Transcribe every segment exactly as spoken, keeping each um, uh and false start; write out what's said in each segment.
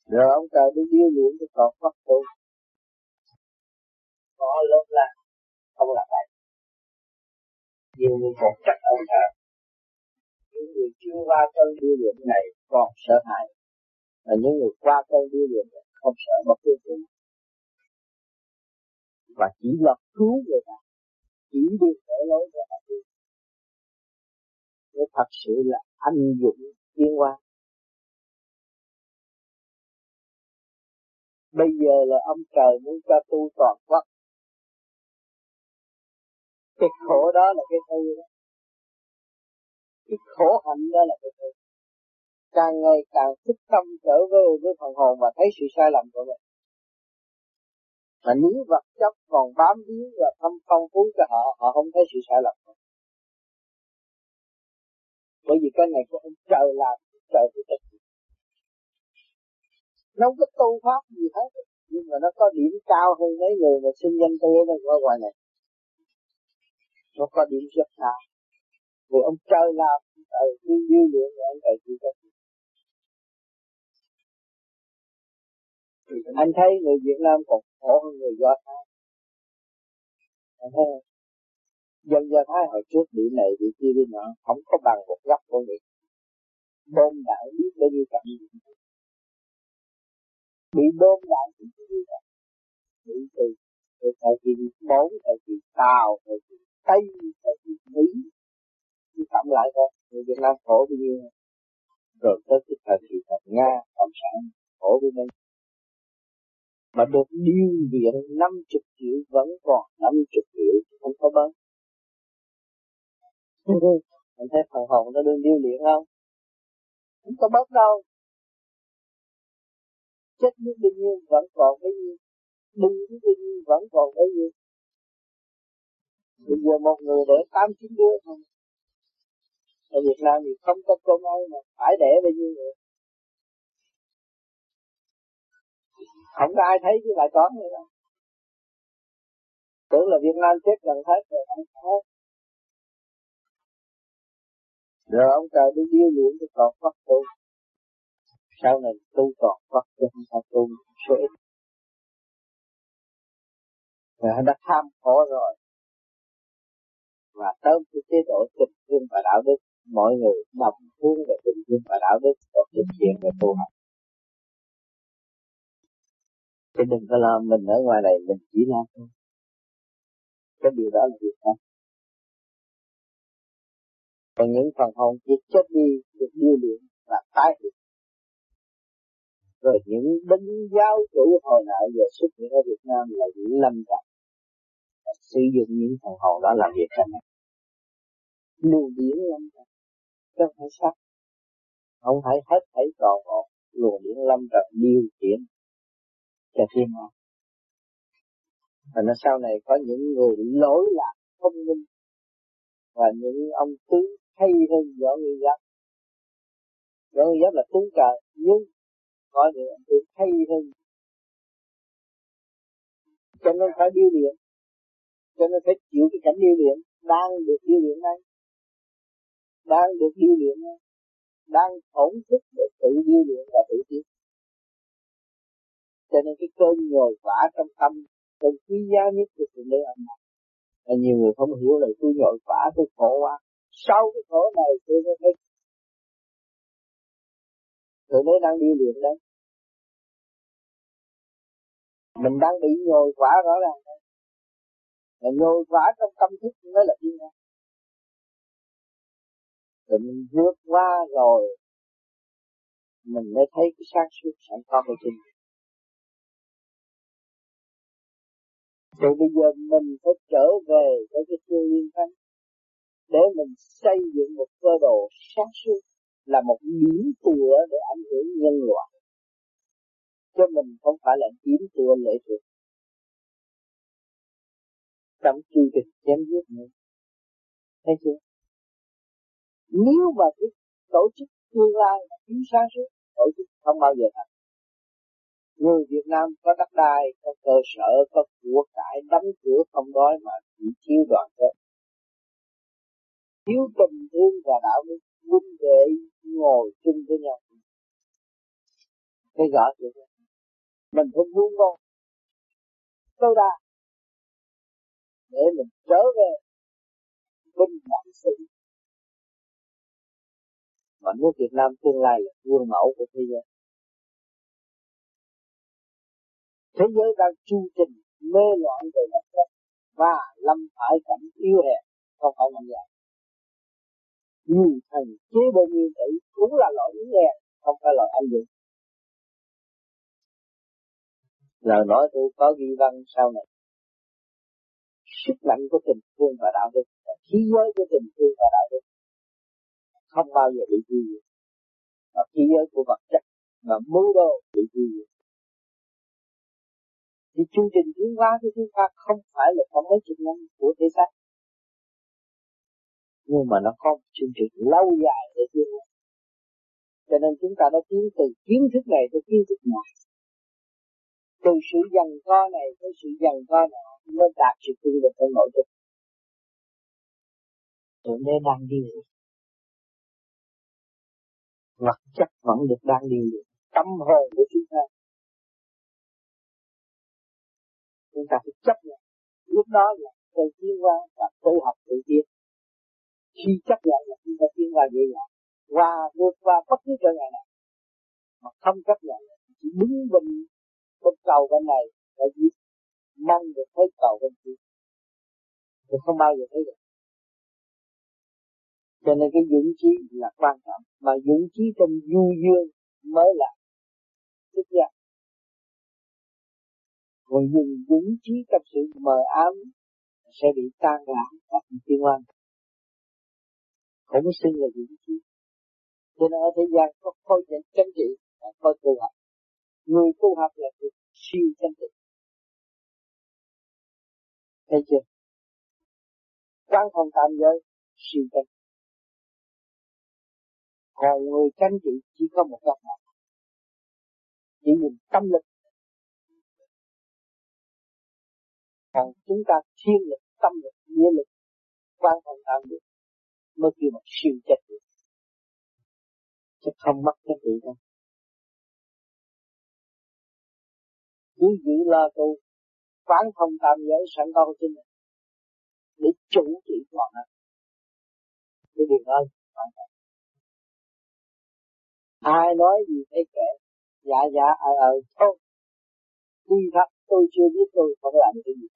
Rồi ông trời đi điêu luyện cho còn phát tu. Có lớp là không là vậy. Nhiều người còn trách ông trời. Những người chưa qua cơn điêu luyện này còn sợ hãi. Và những người qua cơn điêu luyện này không sợ một cái gì. Và chỉ là cứu người ta. Chỉ đi để lối cho họ đi. Nếu thật sự là anh dũng tiến hóa. Bây giờ là ông trời muốn cho tu toàn quốc. Cái khổ đó là cái tu đó. Cái khổ hạnh đó là cái tu. Càng ngày càng thức tâm trở về với phần hồn và thấy sự sai lầm của mình. Mà nếu vật chất còn bám víu và thâm phong phú cho họ, họ không thấy sự sai lầm. Bởi vì cái này của ông trời làm, trời thì trách. Nó không có tu pháp gì hết, nhưng mà nó có điểm cao hơn mấy người mà sinh danh tu ở ngoài này. Nó có điểm rất cao. Vì ông trời làm, trời cứ điêu luyện rồi ông trời chịu trách. Anh thấy người Việt Nam còn khổ hơn người Do Thái. Anh thấy không? Dân Do Thái hồi trước bị này bị kia đi nọ, không có bằng một góc của người. Bom đạn biết bao nhiêu trận. Bị bom đạn biết bao nhiêu trận. Bị từ từ thời kỳ bốn, thời kỳ Tàu, thời kỳ Tây, thời kỳ Mỹ. Chứ cộng lại thôi, người Việt Nam khổ bao nhiêu. Rồi tới cái thời kỳ thời Nga, Cộng sản, khổ với mình. Mà được điêu luyện năm mươi triệu vẫn còn năm mươi triệu, không có bớt. Anh thấy phần hồn nó đương điêu luyện không? Không có bớt đâu. Chết biết bao nhiêu vẫn còn bấy nhiêu. Đi biết bao nhiêu vẫn còn bấy nhiêu. Bây giờ một người để tám chín đứa thôi. Ở Việt Nam thì không có cơm ăn mà phải đẻ bao nhiêu người. Không có ai thấy chứ lại có nữa đâu. Tưởng là Việt Nam chết gần hết rồi, không hết. Rồi ông trời đi điêu luyện cho còn phát tu. Sau này tu còn phát chứ không phải tu số ít. Rồi hắn đã tham khổ rồi. Và tới cái chế độ tình thương và đạo đức, mọi người đồng hướng về tình thương và đạo đức và thực hiện về tu hành. Chứ đừng có lo mình ở ngoài này mình chỉ lo thôi. Cái điều đó là việc đó. Còn những phần hồn chỉ chết đi được điêu luyện và tái hiện. Rồi những binh giáo chủ hồi nào giờ xuất hiện ở Việt Nam là những lâm trận. Sử dụng những phần hồn đó làm việc cho này. Luồng điển lâm trận. Không phải sắc. Không phải hết thảy toàn bộ. Luồng điển lâm trận điều khiển cho thiên hạ. Và nó sau này có những người lỗi lạc thông minh. Và những ông tướng hay hơn Võ Nguyên Giáp. Võ Nguyên Giáp là tướng trời. Nhưng có những ông tướng hay hơn. Cho nên phải điêu luyện. Cho nên phải chịu cái cảnh điêu luyện. Đang được điêu luyện đây. Đang được điêu luyện đây. Đang ổn thức để tự điêu luyện và tự tiến. Cho nên cái cơn nhồi vả trong tâm, cơn quý giá nhất của sự lễ âm này. Và nhiều người không hiểu là tôi nhồi vả, tôi khổ quá. Sau cái khổ này tôi mới thấy tôi mới đang điêu luyện đấy. Mình đang bị nhồi vả rõ ràng đấy. Mà nhồi vả trong tâm thức mới là điêu luyện. Rồi mình vượt qua rồi mình mới thấy cái sáng suốt sẵn có của chính. Rồi bây giờ mình phải trở về với cái thiên liên thánh để mình xây dựng một cơ đồ sáng suốt là một điểm tựa để ảnh hưởng nhân loại. Chứ mình không phải là điểm tựa lệ thuộc. Trong chương trình chém giết nữa. Thấy chưa? Nếu mà cái tổ chức tương lai là thiếu sáng suốt, tổ chức không bao giờ thành. Người Việt Nam có đất đai, có cơ sở, có của cải, đóng cửa không đói mà chỉ thiếu đoàn kết. Thiếu tình thương và đạo đức, huynh đệ ngồi chung với nhau. Thấy rõ chưa? Mình phải vun bón tối đa để mình trở về bình đẳng sự. Mà nước Việt Nam tương lai là gương mẫu của thế giới. Thế giới đang chu trình mê loạn về vật chất và lâm phải cảnh yếu hèn, không phải làm vậy. Nhiều thần chế bên nguyên tử cũng là loại yếu hèn, không phải loại anh dũng. Lời nói tôi có ghi văn sau này. Sức mạnh của tình thương và đạo đức, khí giới của tình thương và đạo đức không bao giờ bị tiêu diệt. Và khí giới của vật chất và mưu đồ bị tiêu diệt. Thì chương trình tiến hóa của chúng ta không phải là có mấy chục năm của thế xác, nhưng mà nó có chương trình lâu dài để tiến hóa. Cho nên chúng ta đã tiến từ kiến thức này tới kiến thức này, từ sự giằng co này tới sự giằng co nọ mới đạt sự tu được trong nội thức. Rồi nên đang đi được, vật chất vẫn được đang đi được, tâm hồn của chúng ta chúng ta phải chấp nhận. Lúc đó là tự tiến hóa và tự học tự tiến. Khi chấp nhận là chúng ta tiến hóa dễ dàng và vượt qua bất cứ trở ngại nào. Mà không chấp nhận chỉ đứng bên bên cầu bên này là gì? Mong được thấy cầu bên kia, thì không bao giờ thấy được. Cho nên cái dũng chí là quan trọng, mà dũng chí trong du dương mới là thức giác. Còn dùng dũng chí trong sự mờ ám sẽ bị tan rã và tiên oan. Không xưng là dũng chí. Cho nên ở thế gian có khối chánh trị và khối tu học. Người tu học là người siêu chánh trị. Thấy chưa? Quán thông tam giới siêu chánh. Còn người chánh trị chỉ có một góc mặt, chỉ dùng tâm lực. Còn chúng ta thiên lực, tâm lực, nghĩa lực, quán thông tam giới mới kêu một siêu chánh trị. Chứ không mất chánh trị đâu. Cứ giữ lo tu quán thông tam giới sẵn có của chính mình để chủ trị toàn hết. Cái điều đó quan trọng. Ai nói gì thấy kệ, dạ dạ ờ ờ thôi. Tuy thật tôi chưa biết tôi không làm cái gì.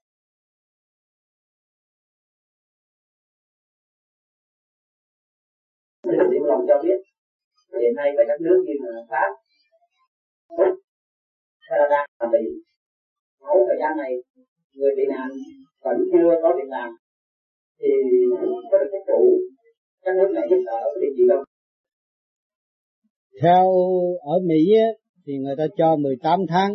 Điểm lòng cho biết hiện nay tại các nước như là Pháp, Úc, Canada và Mỹ, mỗi thời gian này người bị nạn vẫn chưa có việc làm thì có được cái phụ các nước này giúp đỡ cái gì không? Theo ở Mỹ á, thì người ta cho mười tám tháng.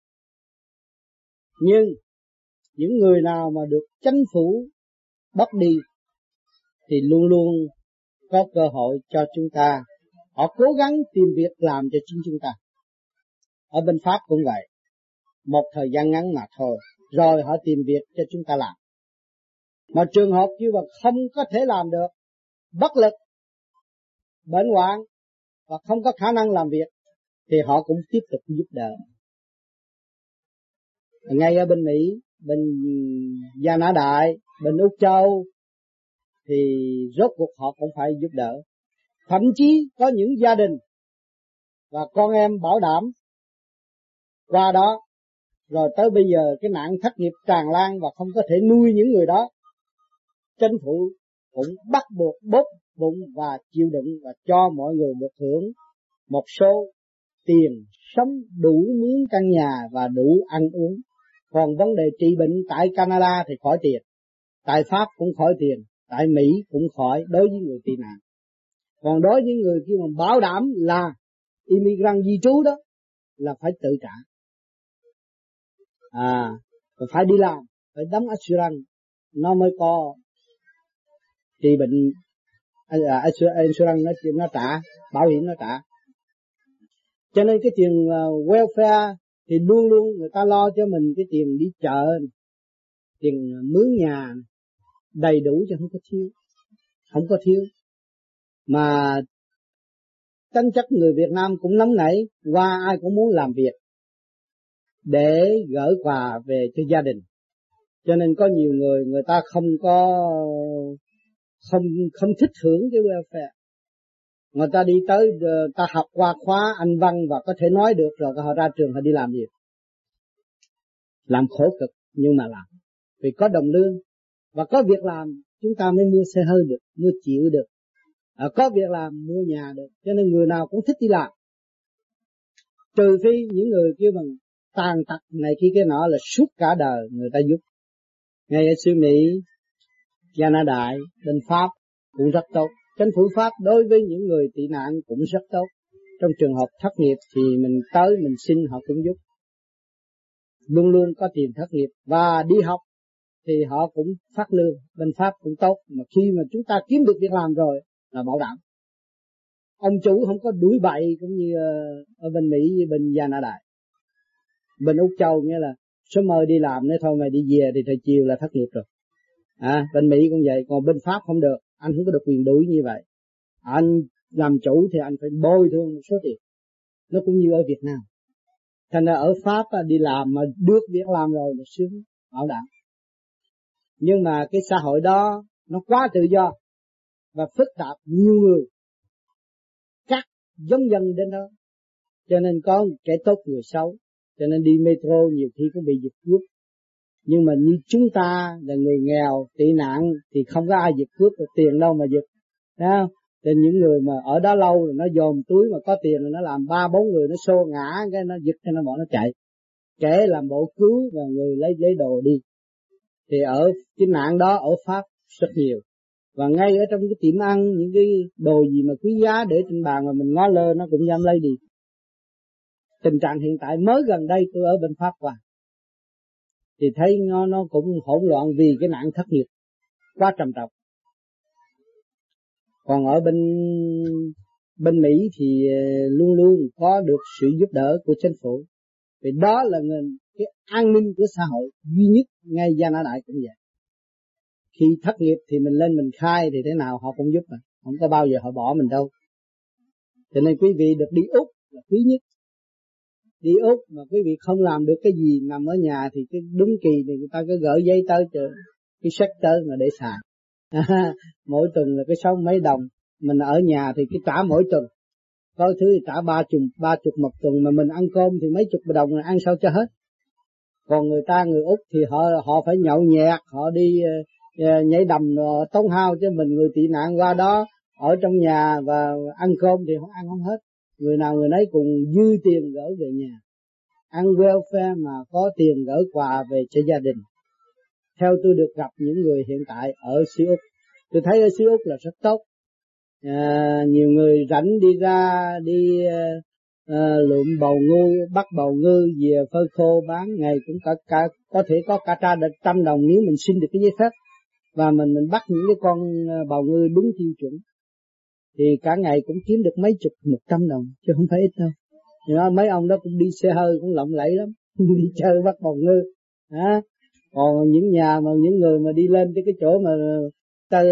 Nhưng những người nào mà được chính phủ bắt đi thì luôn luôn có cơ hội cho chúng ta. Họ cố gắng tìm việc làm cho chính chúng ta. Ở bên Pháp cũng vậy. Một thời gian ngắn mà thôi. Rồi họ tìm việc cho chúng ta làm. Mà trường hợp như mà không có thể làm được, bất lực, bệnh hoạn và không có khả năng làm việc thì họ cũng tiếp tục giúp đỡ. Ngay ở bên Mỹ, bên Gia Nã Đại, bên Úc Châu thì rốt cuộc họ cũng phải giúp đỡ. Thậm chí có những gia đình và con em bảo đảm qua đó, rồi tới bây giờ cái nạn thất nghiệp tràn lan và không có thể nuôi những người đó. Chính phủ cũng bắt buộc bóp bụng và chịu đựng và cho mọi người được hưởng một số tiền sống đủ miếng căn nhà và đủ ăn uống. Còn vấn đề trị bệnh tại Canada thì khỏi tiền, tại Pháp cũng khỏi tiền, tại Mỹ cũng khỏi đối với người tị nạn. Còn đối với người kia mà bảo đảm là immigrant di trú đó là phải tự trả. À, phải đi làm, phải đóng assurance nó mới có trị bệnh, assurance nó, nó trả, bảo hiểm nó trả. Cho nên cái tiền uh, welfare thì luôn luôn người ta lo cho mình cái tiền đi chợ, tiền mướn nhà đầy đủ chứ không có thiếu, không có thiếu. Mà tính chất người Việt Nam cũng nóng nảy, qua ai cũng muốn làm việc để gửi quà về cho gia đình. Cho nên có nhiều người người ta không có không không thích hưởng cái welfare. Người ta đi tới, người ta học qua khóa Anh văn và có thể nói được rồi, họ ra trường họ đi làm gì? Làm khổ cực nhưng mà làm, vì có đồng lương và có việc làm chúng ta mới mua xe hơi được, mua chịu được, à, có việc làm mua nhà được. Cho nên người nào cũng thích đi làm, trừ phi những người kêu bằng tàn tật này kia cái nọ là suốt cả đời người ta giúp. Ngay ở xứ Mỹ, Canada, bên Pháp cũng rất tốt. Chính phủ Pháp đối với những người tị nạn cũng rất tốt. Trong trường hợp thất nghiệp thì mình tới mình xin họ cũng giúp. Luôn luôn có tiền thất nghiệp và đi học thì họ cũng phát lương. Bên Pháp cũng tốt, mà khi mà chúng ta kiếm được việc làm rồi là bảo đảm. Ông chủ không có đuổi bậy cũng như ở bên Mỹ, bên Canada. Bên Úc Châu nghĩa là số mời đi làm nếu thôi mày đi về thì thời chiều là thất nghiệp rồi. À, bên Mỹ cũng vậy, còn bên Pháp không được, anh không có được quyền đuổi như vậy. Anh làm chủ thì anh phải bồi thường một số tiền. Nó cũng như ở Việt Nam. Thành ra ở Pháp đi làm mà được việc làm rồi là sướng, bảo đảm. Nhưng mà cái xã hội đó nó quá tự do và phức tạp, nhiều người cắt giống dân đến đó, cho nên có kẻ tốt người xấu. Cho nên đi metro nhiều khi cũng bị giật cướp. Nhưng mà như chúng ta là người nghèo, tị nạn thì không có ai giật cướp được, tiền đâu mà giật, thấy không? Nên những người mà ở đó lâu rồi nó dòm túi mà có tiền rồi nó làm ba bốn người nó xô ngã cái nó giật cho nó bỏ nó chạy. Kẻ làm bộ cứu và người lấy lấy đồ đi. Thì ở cái nạn đó ở Pháp rất nhiều. Và ngay ở trong cái tiệm ăn những cái đồ gì mà quý giá để trên bàn mà mình ngó lơ nó cũng dám lấy đi. Tình trạng hiện tại mới gần đây tôi ở bên Pháp qua thì thấy nó nó cũng hỗn loạn vì cái nạn thất nghiệp quá trầm trọng. Còn ở bên bên Mỹ thì luôn luôn có được sự giúp đỡ của chính phủ. Vì đó là cái an ninh của xã hội duy nhất, ngay Canada cũng vậy. Khi thất nghiệp thì mình lên mình khai thì thế nào họ cũng giúp mà, không có bao giờ họ bỏ mình đâu. Cho nên quý vị được đi Úc là quý nhất. Đi Úc mà quý vị không làm được cái gì nằm ở nhà thì cái đúng kỳ thì người ta cứ gửi giấy tới cho cái sách tới mà để xài. Mỗi tuần là cái sáu mấy đồng, mình ở nhà thì cái trả mỗi tuần. Có thứ thì trả ba chục ba chục một tuần, mà mình ăn cơm thì mấy chục đồng là ăn sao cho hết. Còn người ta người Úc thì họ họ phải nhậu nhẹt, họ đi uh, nhảy đầm uh, tốn hao, chứ mình người tị nạn qua đó ở trong nhà và ăn cơm thì không ăn không hết. Người nào người nấy cùng dư tiền gửi về nhà. Ăn welfare mà có tiền gửi quà về cho gia đình. Theo tôi được gặp những người hiện tại ở xứ Úc, tôi thấy ở xứ Úc là rất tốt. À, nhiều người rảnh đi ra đi à, lượm bầu ngư, bắt bầu ngư về phơi khô bán, ngày cũng cả, cả có thể có cả trăm trăm đồng nếu mình xin được cái giấy phép và mình mình bắt những cái con bầu ngư đúng tiêu chuẩn thì cả ngày cũng kiếm được mấy chục một trăm đồng chứ không phải ít đâu. Thì đó, mấy ông đó cũng đi xe hơi cũng lộng lẫy lắm, đi chơi bắt bầu ngư. À, còn những nhà mà những người mà đi lên tới cái chỗ mà ta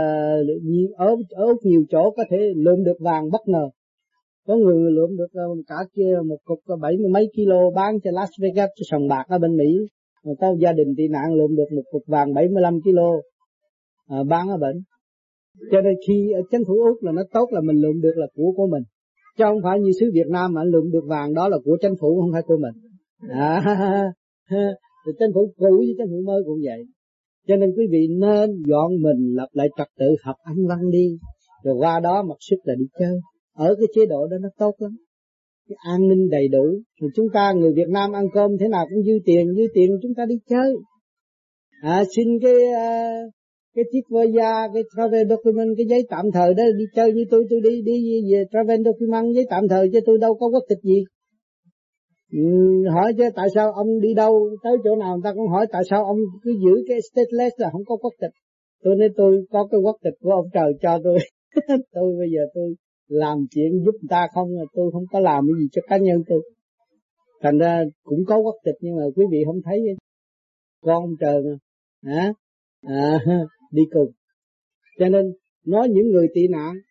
ở ở Úc nhiều chỗ có thể lượm được vàng bất ngờ. Có người lượm được cả kia một cục bảy mươi mấy kilo bán cho Las Vegas, cho sòng bạc ở bên Mỹ. Rồi có gia đình tị nạn lượm được một cục vàng bảy mươi lăm kilo à, bán ở bệnh. Cho nên khi ở chính phủ Úc là nó tốt là mình lượm được là của của mình, chứ không phải như xứ Việt Nam mà anh lượm được vàng đó là của chính phủ, không phải của mình. À, thì chính phủ cũ với chính phủ mới cũng vậy. Cho nên quý vị nên dọn mình lập lại trật tự học Anh văn đi, rồi qua đó mặc sức là đi chơi. Ở cái chế độ đó nó tốt lắm, cái an ninh đầy đủ. Rồi chúng ta người Việt Nam ăn cơm thế nào cũng dư tiền, dư tiền chúng ta đi chơi. À, xin cái uh, cái chiếc visa, cái travel document, cái giấy tạm thời đó đi chơi như tôi, tôi đi đi về travel document giấy tạm thời chứ tôi đâu có quốc tịch gì. Ừ, hỏi chứ tại sao ông đi đâu tới chỗ nào người ta cũng hỏi tại sao ông cứ giữ cái stateless là không có quốc tịch. Tôi nói tôi có cái quốc tịch của ông trời cho tôi. Tôi bây giờ tôi làm chuyện giúp người ta không, tôi không có làm cái gì cho cá nhân tôi. Thành ra cũng có quốc tịch nhưng mà quý vị không thấy con ông trời mà hả à, đi cùng. Cho nên nói những người tị nạn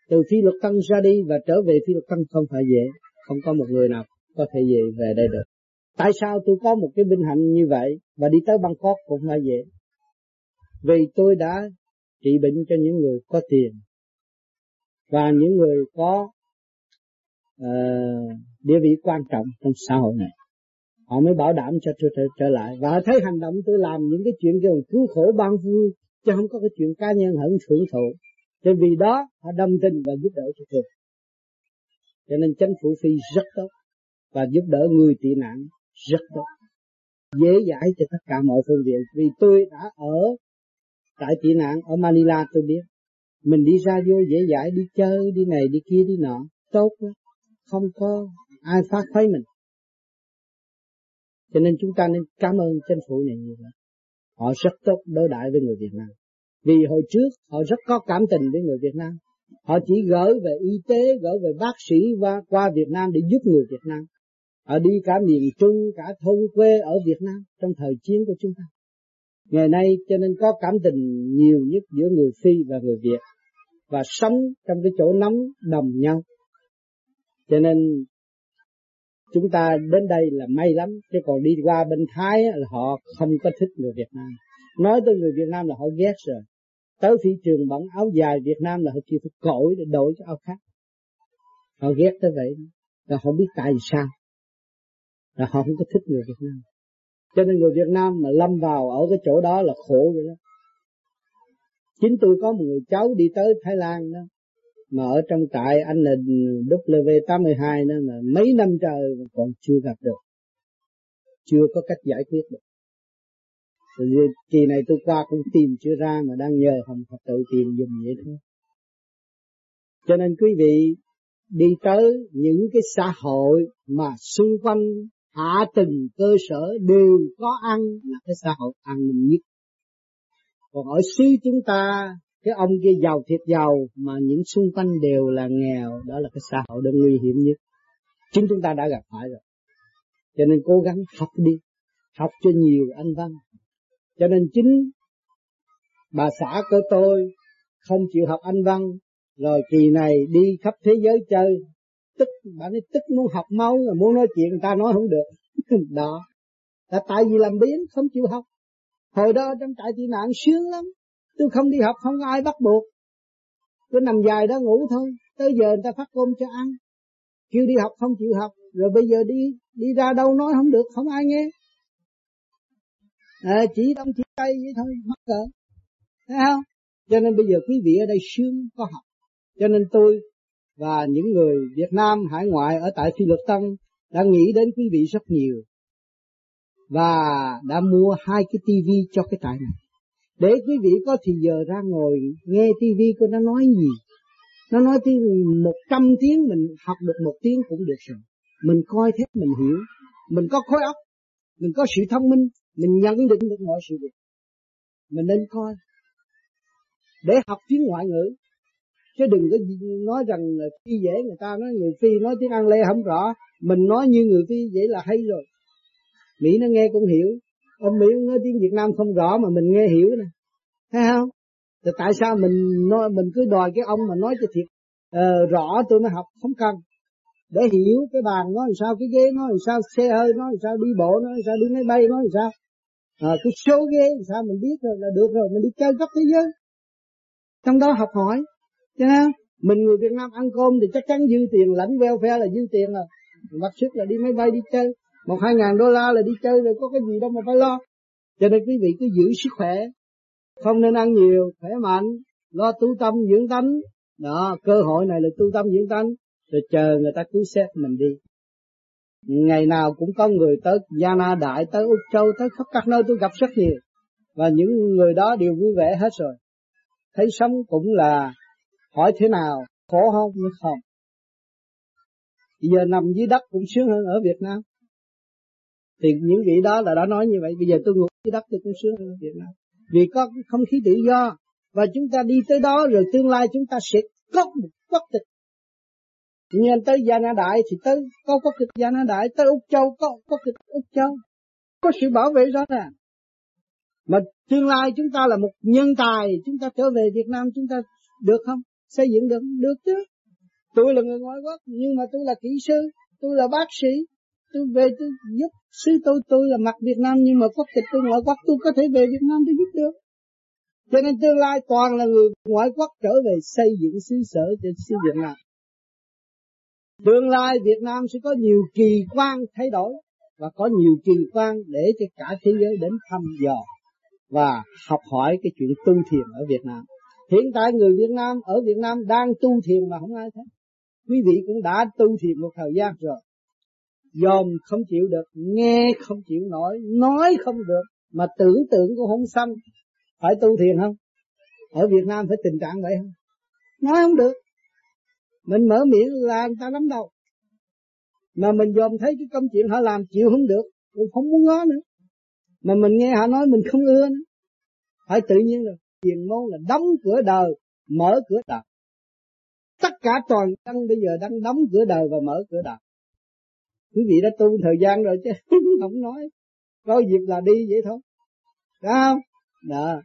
từ Phi Luật Tân ra đi và trở về Phi Luật Tân không phải dễ, không có một người nào có thể về về đây được. Tại sao tôi có một cái vinh hạnh như vậy và đi tới Bangkok cũng phải dễ? Vì tôi đã trị bệnh cho những người có tiền và những người có uh, địa vị quan trọng trong xã hội này. Họ mới bảo đảm cho tôi trở, trở lại. Và thấy hành động tôi làm những cái chuyện kêu cứu khổ ban vui, chứ không có cái chuyện cá nhân hưởng thưởng thụ. Cho vì đó họ đồng tình và giúp đỡ cho tôi. Cho nên chính phủ Phi rất tốt và giúp đỡ người tị nạn rất tốt, dễ dãi cho tất cả mọi phương diện. Vì tôi đã ở tại tị nạn ở Manila, tôi biết mình đi ra vô dễ dãi, đi chơi, đi này, đi kia, đi nọ, tốt lắm, không có ai phá khuấy mình. Cho nên chúng ta nên cảm ơn chính phủ này như vậy. Họ rất tốt đối đãi với người Việt Nam. Vì hồi trước họ rất có cảm tình với người Việt Nam. Họ chỉ gửi về y tế, gửi về bác sĩ và qua Việt Nam để giúp người Việt Nam. Họ đi cả miền Trung, cả thôn quê ở Việt Nam trong thời chiến của chúng ta. Ngày nay cho nên có cảm tình nhiều nhất giữa người Phi và người Việt, và sống trong cái chỗ nóng đồng nhau. Cho nên chúng ta đến đây là may lắm, chứ còn đi qua bên Thái là họ không có thích người Việt Nam. Nói tới người Việt Nam là họ ghét rồi. Tới thị trường bận áo dài Việt Nam là họ kêu phải cội để đổi cho áo khác. Họ ghét tới vậy, là họ biết tại sao, là họ không có thích người Việt Nam. Cho nên người Việt Nam mà lâm vào ở cái chỗ đó là khổ vậy đó. Chính tôi có một người cháu đi tới Thái Lan đó, mà ở trong trại anh là W tám mươi hai đó, mà mấy năm trời còn chưa gặp được, chưa có cách giải quyết được. Rồi kỳ này tôi qua cũng tìm chưa ra, mà đang nhờ Hồng Phật tự tìm dùng vậy thôi. Cho nên quý vị đi tới những cái xã hội mà xung quanh hạ tầng cơ sở đều có ăn là cái xã hội an ninh nhất. Còn ở xứ chúng ta, cái ông kia giàu thiệt giàu mà những xung quanh đều là nghèo, đó là cái xã hội đó nguy hiểm nhất. Chính chúng ta đã gặp phải rồi. Cho nên cố gắng học đi, học cho nhiều anh văn. Cho nên chính bà xã của tôi không chịu học anh văn, rồi kỳ này đi khắp thế giới chơi, tức, bà nói tức muốn học máu, muốn nói chuyện người ta nói không được. Đó, là tại vì làm biến, không chịu học. Hồi đó trong trại tị nạn sướng lắm, tôi không đi học, không có ai bắt buộc, tôi nằm dài đó ngủ thôi. Tới giờ người ta phát cơm cho ăn, kêu đi học không chịu học, rồi bây giờ đi đi ra đâu nói không được, không ai nghe. À, chỉ đông chỉ tây vậy thôi, mắc cỡ, thấy không? Cho nên bây giờ quý vị ở đây sướng có học. Cho nên tôi và những người Việt Nam hải ngoại ở tại Phi Luật Tân đã nghĩ đến quý vị rất nhiều, và đã mua hai cái tivi cho cái trại này, để quý vị có thì giờ ra ngồi nghe tivi của nó nói gì. Nó nói tiếng một trăm tiếng, mình học được một tiếng cũng được rồi. Mình coi thế mình hiểu, mình có khối óc, mình có sự thông minh, mình nhận định được mọi sự việc. Mình nên coi để học tiếng ngoại ngữ, chứ đừng có nói rằng Phi dễ, người ta nói người Phi nói tiếng Anh lê không rõ, mình nói như người Phi vậy là hay rồi. Mỹ nó nghe cũng hiểu, ông Mỹ nói tiếng Việt Nam không rõ mà mình nghe hiểu nè, thấy không? Thì tại sao mình nói mình cứ đòi cái ông mà nói cho thiệt uh, rõ tôi mới học? Không cần. Để hiểu cái bàn nói làm sao, cái ghế nói làm sao, xe hơi nói làm sao, đi bộ nói làm sao, đi máy bay nói làm sao, à, cái số ghế làm sao mình biết rồi là được rồi, mình đi chơi khắp thế giới. Trong đó học hỏi, chứ không? Mình người Việt Nam ăn cơm thì chắc chắn dư tiền, lãnh welfare là dư tiền rồi, mặc sức là đi máy bay đi chơi, một hai ngàn đô la là đi chơi rồi, có cái gì đâu mà phải lo. Cho nên quý vị cứ giữ sức khỏe, không nên ăn nhiều, khỏe mạnh, lo tu tâm dưỡng tánh. Đó, cơ hội này là tu tâm dưỡng tánh, rồi chờ người ta cứu xét mình đi. Ngày nào cũng có người tới Gia Na Đại, tới Úc Châu, tới khắp các nơi tôi gặp rất nhiều, và những người đó đều vui vẻ hết rồi. Thấy sống cũng là hỏi thế nào, khổ không? Nhưng không. Bây giờ nằm dưới đất cũng sướng hơn ở Việt Nam. Thì những vị đó là đã nói như vậy. Bây giờ tôi ngủ dưới đất tôi cũng sướng hơn ở Việt Nam, vì có không khí tự do. Và chúng ta đi tới đó rồi tương lai chúng ta sẽ có một quốc tịch. Nhưng tới Gia Na Đại thì tới có quốc tịch Gia Na Đại, tới Úc Châu có quốc tịch Úc Châu, có sự bảo vệ rõ ràng. Mà tương lai chúng ta là một nhân tài, chúng ta trở về Việt Nam chúng ta được không? xây dựng được được chứ. Tôi là người ngoại quốc nhưng mà tôi là kỹ sư, tôi là bác sĩ, tôi về tôi giúp xứ tôi, tôi là mặt Việt Nam nhưng mà quốc tịch tôi ngoại quốc, tôi có thể về Việt Nam tôi giúp được. Cho nên tương lai toàn là người ngoại quốc trở về xây dựng xứ sở cho xứ Việt Nam. Tương lai Việt Nam sẽ có nhiều kỳ quan thay đổi và có nhiều kỳ quan để cho cả thế giới đến thăm dò và học hỏi cái chuyện tu thiền ở Việt Nam. Hiện tại người Việt Nam ở Việt Nam đang tu thiền mà không ai thấy. Quý vị cũng đã tu thiền một thời gian rồi. Dòm không chịu được, nghe không chịu nổi, nói không được, mà tưởng tượng cũng không xong. Phải tu thiền không? Ở Việt Nam phải tình trạng vậy không? Nói không được. Mình mở miệng là người ta lắm đâu. Mà mình dòm thấy cái công chuyện họ làm chịu không được, mình không muốn ngó nữa. Mà mình nghe họ nói mình không ưa nữa. Phải tự nhiên rồi. Thiền môn là đóng cửa đời, mở cửa đời. Tất cả toàn dân bây giờ đang đóng cửa đời và mở cửa đời. Quý vị đã tu thời gian rồi chứ không nói. Có dịp là đi vậy thôi. Phải không? Đó.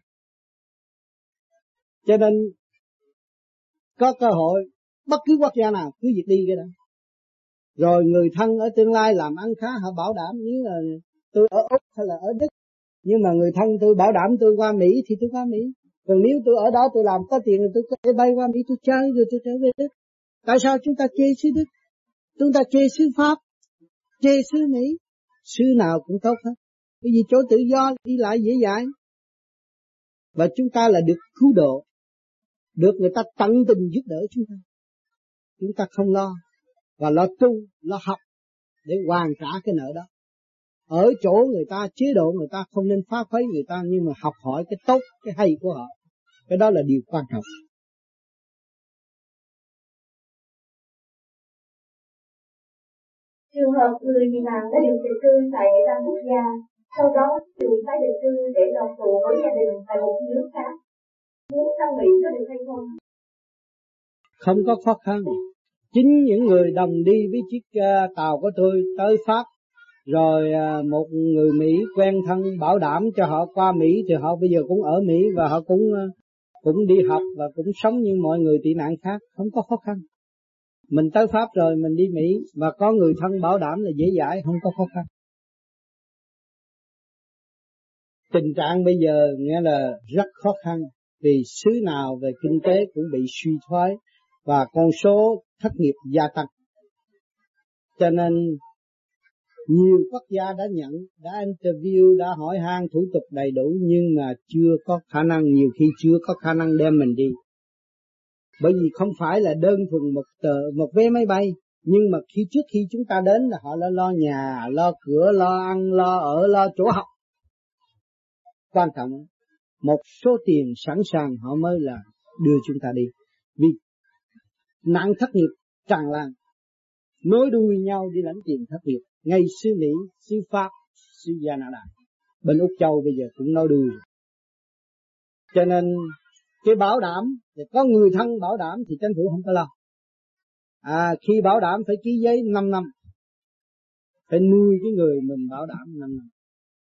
Cho nên có cơ hội bất cứ quốc gia nào cứ việc đi cái đó. Rồi người thân ở tương lai làm ăn khá họ bảo đảm, nếu là tôi ở Úc hay là ở Đức, nhưng mà người thân tôi bảo đảm tôi qua Mỹ thì tôi qua Mỹ. Còn nếu tôi ở đó tôi làm có tiền thì tôi có thể bay qua Mỹ tôi chơi rồi tôi trở về Đức. Tại sao chúng ta chê xứ Đức? Chúng ta chê xứ Pháp, chê xứ Mỹ, xứ nào cũng tốt hết. Bởi vì chỗ tự do đi lại dễ dãi. Và chúng ta là được cứu độ, được người ta tận tình giúp đỡ chúng ta. Chúng ta không lo, và lo tu, lo học để hoàn trả cái nợ đó. Ở chỗ người ta, chế độ người ta không nên phá phấy người ta, nhưng mà học hỏi cái tốt, cái hay của họ. Cái đó là điều quan trọng. Trường hợp người bị nạn đã được định cư tại địa bàn quốc gia, sau đó được tái định cư để đoàn tụ với gia đình tại một nước khác, muốn sang Mỹ có được hay không? Không có khó khăn. Chính những người đồng đi với chiếc uh, tàu của tôi tới Pháp, rồi uh, một người Mỹ quen thân bảo đảm cho họ qua Mỹ, thì họ bây giờ cũng ở Mỹ và họ cũng uh, cũng đi học và cũng sống như mọi người tị nạn khác, không có khó khăn. Mình tới Pháp rồi mình đi Mỹ mà có người thân bảo đảm là dễ dãi, không có khó khăn. Tình trạng bây giờ nghĩa là rất khó khăn, vì xứ nào về kinh tế cũng bị suy thoái và con số thất nghiệp gia tăng. Cho nên nhiều quốc gia đã nhận, đã interview, đã hỏi han thủ tục đầy đủ, nhưng mà chưa có khả năng, nhiều khi chưa có khả năng đem mình đi. Bởi vì không phải là đơn thuần một tờ, một vé máy bay, nhưng mà khi trước khi chúng ta đến là họ đã lo nhà, lo cửa, lo ăn, lo ở, lo chỗ học. Quan trọng, một số tiền sẵn sàng họ mới là đưa chúng ta đi. Vì nạn thất nghiệp tràn lan, nối đuôi nhau đi lãnh tiền thất nghiệp, ngay xứ Mỹ, xứ Pháp, xứ Canada, bên Úc Châu bây giờ cũng nối đuôi. Cho nên cái bảo đảm, thì có người thân bảo đảm thì chính phủ không có lo. À, khi bảo đảm phải ký giấy năm năm, phải nuôi cái người mình bảo đảm năm năm,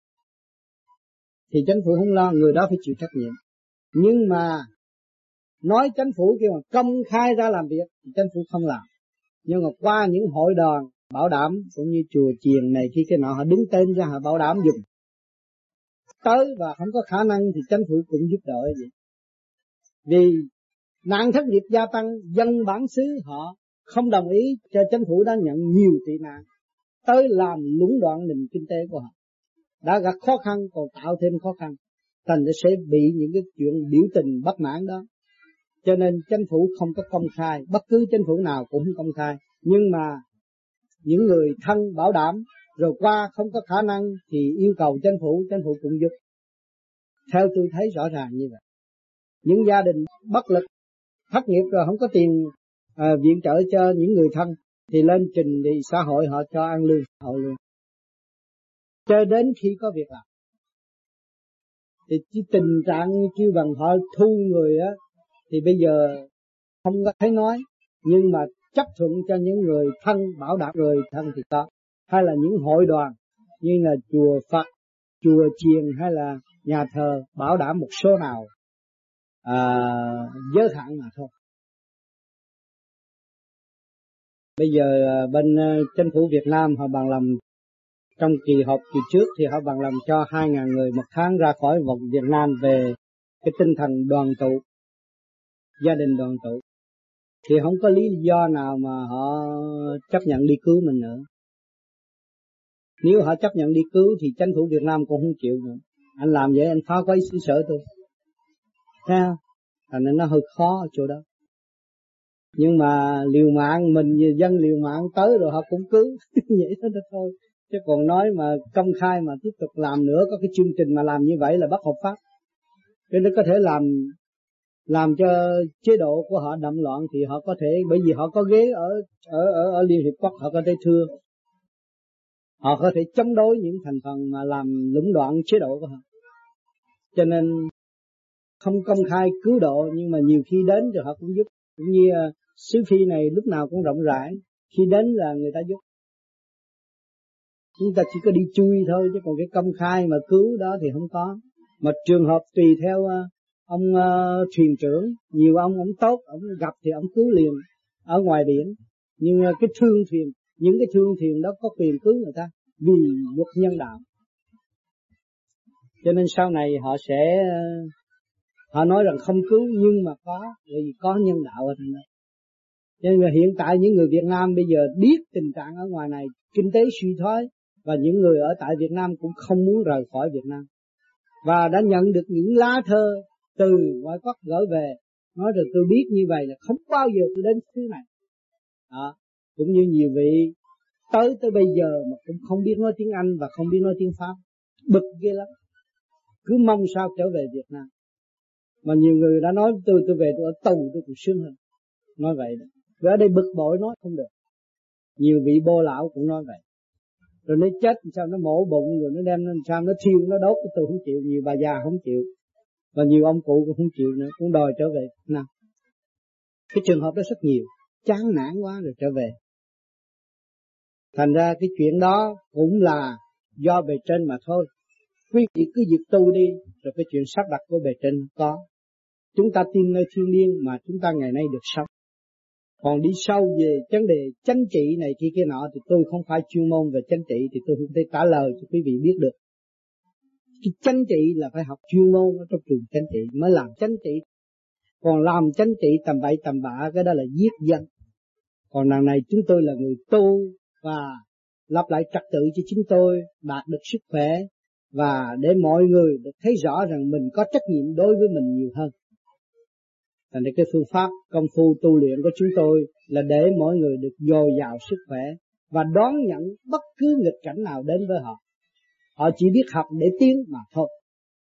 thì chính phủ không lo, người đó phải chịu trách nhiệm. Nhưng mà nói chính phủ kêu mà công khai ra làm việc thì chính phủ không làm. Nhưng mà qua những hội đoàn bảo đảm, cũng như chùa chiền này khi cái nọ, họ đứng tên ra họ bảo đảm dùng tới và không có khả năng thì chính phủ cũng giúp đỡ vậy. Vì nạn thất nghiệp gia tăng, dân bản xứ họ không đồng ý cho chính phủ đã nhận nhiều tị nạn tới làm lũng đoạn nền kinh tế của họ, đã gặp khó khăn còn tạo thêm khó khăn, thành ra sẽ bị những cái chuyện biểu tình bất mãn đó. Cho nên chính phủ không có công khai, bất cứ chính phủ nào cũng không công khai. Nhưng mà những người thân bảo đảm rồi qua không có khả năng thì yêu cầu chính phủ, chính phủ cũng giúp. Theo tôi thấy rõ ràng như vậy. Những gia đình bất lực, thất nghiệp rồi không có tiền à, viện trợ cho những người thân thì lên trình thì xã hội họ cho ăn lương họ luôn, cho đến khi có việc làm. Thì cái tình trạng như kêu bằng họ thu người á thì bây giờ không có thấy nói, nhưng mà chấp thuận cho những người thân bảo đảm người thân thì có, hay là những hội đoàn như là chùa Phật, chùa chiền hay là nhà thờ bảo đảm một số nào à, giới hạn mà thôi. Bây giờ bên chính phủ Việt Nam họ bằng lòng, trong kỳ họp kỳ trước thì họ bằng lòng cho hai ngàn người một tháng ra khỏi vùng Việt Nam về cái tinh thần đoàn tụ, gia đình đoàn tụ. Thì không có lý do nào mà họ chấp nhận đi cứu mình nữa. Nếu họ chấp nhận đi cứu thì chính phủ Việt Nam cũng không chịu nữa. Anh làm vậy anh phá quấy xứ sở tôi. Thấy không? Thành nên nó hơi khó ở chỗ đó. Nhưng mà liều mạng, mình dân liều mạng tới rồi họ cũng cứu. Vậy đó thôi. Chứ còn nói mà công khai mà tiếp tục làm nữa, có cái chương trình mà làm như vậy là bất hợp pháp. Cho nên có thể làm làm cho chế độ của họ đậm loạn thì họ có thể, bởi vì họ có ghế ở ở ở, ở Liên Hiệp Quốc, họ có thể thưa, họ có thể chống đối những thành phần mà làm lũng đoạn chế độ của họ. Cho nên không công khai cứu độ, nhưng mà nhiều khi đến thì họ cũng giúp. Cũng như uh, xứ Phi này lúc nào cũng rộng rãi, khi đến là người ta giúp. Chúng ta chỉ có đi chui thôi, chứ còn cái công khai mà cứu đó thì không có. Mà trường hợp tùy theo uh, ông uh, thuyền trưởng, nhiều ông ông tốt, ông gặp thì ông cứu liền ở ngoài biển. Nhưng uh, cái thương thuyền, những cái thương thuyền đó có quyền cứu người ta vì luật nhân đạo. Cho nên sau này họ sẽ uh, họ nói rằng không cứu nhưng mà có, bởi vì có nhân đạo ở trong đó. Cho nên hiện tại những người Việt Nam bây giờ biết tình trạng ở ngoài này, kinh tế suy thoái, và những người ở tại Việt Nam cũng không muốn rời khỏi Việt Nam. Và đã nhận được những lá thơ từ ngoại quốc gửi về, nói rằng tôi biết như vậy là không bao giờ tôi đến xứ này. Đó. Cũng như nhiều vị tới tới bây giờ mà cũng không biết nói tiếng Anh và không biết nói tiếng Pháp. Bực ghê lắm. Cứ mong sao trở về Việt Nam. Mà nhiều người đã nói tôi tôi về tôi ở tù tôi cũng sướng hơn. Nói vậy đó. Vì ở đây bực bội nói không được. Nhiều vị bô lão cũng nói vậy. Rồi nó chết sao nó mổ bụng, rồi nó đem nó sao nó thiêu nó đốt, tôi không chịu. Nhiều bà già không chịu. Và nhiều ông cụ cũng không chịu nữa, cũng đòi trở về Việt Nam. Cái trường hợp đó rất nhiều. Chán nản quá rồi trở về. Thành ra cái chuyện đó cũng là do bề trên mà thôi. Quý vị cứ việc tu đi, rồi cái chuyện sắp đặt của bề trên có. Chúng ta tin nơi thiên liêng mà chúng ta ngày nay được sống. Còn đi sâu về vấn đề chánh trị này kia kia nọ thì tôi không phải chuyên môn về chánh trị, thì tôi không thể trả lời cho quý vị biết được. Cái chánh trị là phải học chuyên môn ở trong trường chánh trị mới làm chánh trị. Còn làm chánh trị tầm bậy tầm bạ cái đó là giết dân. Còn đằng này chúng tôi là người tu và lập lại trật tự cho chúng tôi đạt được sức khỏe, và để mọi người được thấy rõ rằng mình có trách nhiệm đối với mình nhiều hơn. Thành ra cái phương pháp công phu tu luyện của chúng tôi là để mọi người được dồi dào sức khỏe và đón nhận bất cứ nghịch cảnh nào đến với họ. Họ chỉ biết học để tiến mà thôi.